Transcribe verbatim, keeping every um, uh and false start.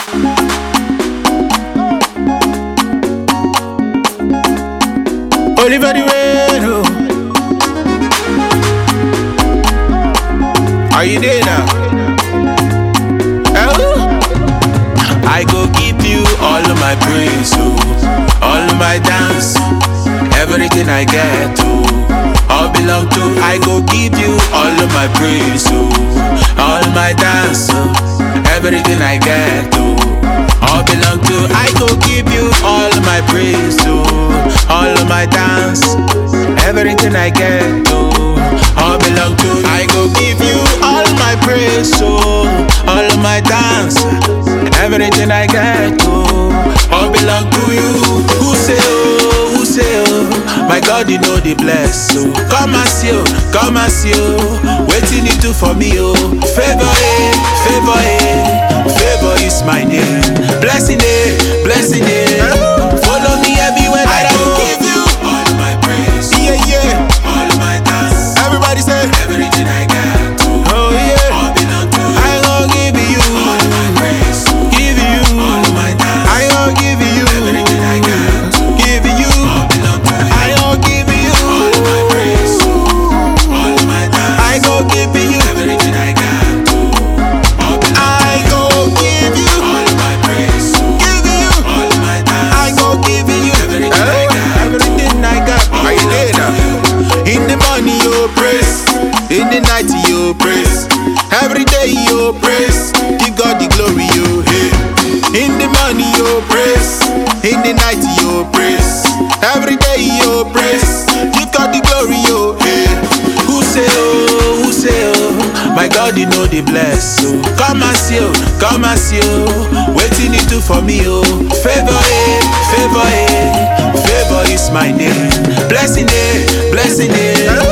Oliver the Reno. Are you there now? Oh. I go give you all of my praise, oh, all of my dance, everything I get, oh, all belong to. I go give you all of my praise, oh, all of my dance, oh, everything I get, oh, all belong to. I go give you all of my praise, oh, all of my dance, everything I get, oh, all belong to. I go give you all my praise, oh, all of my dance, everything I get, oh, all belong to you. Who say oh, who say oh, my God, you know the bless, oh. Come and see, oh, come and see, oh, waiting you do for me, oh. Favor, eh, favor, eh, favor is my name. Blessing, eh, blessing, eh, follow me everywhere that I go. Give you all my praise, yeah, yeah, all of my dance. Everybody say everything I got, oh yeah, all belong to you. I gon' give you all of my praise, give you all of my dance. I gon' give you everything I got, give you all belong to you. I gon' give you all of my praise, all of my dance. I gon' give you everything I got, all belong to you. I gon' give you all of my praise, give you all of my dance. I gon' give you everything I got, everything I got. Are you there now? In the morning you praise, in the night you praise, every day you praise, give God the glory you hey. In the morning you praise, in the night you praise, every day you praise, give God the glory you hey. Who say oh, who say oh, my God you know the bless, oh. Come and see, oh, come and see, oh, waiting you do for me, oh. Favor, eh, favor, eh, favor is my name. Blessing, eh, blessing, eh,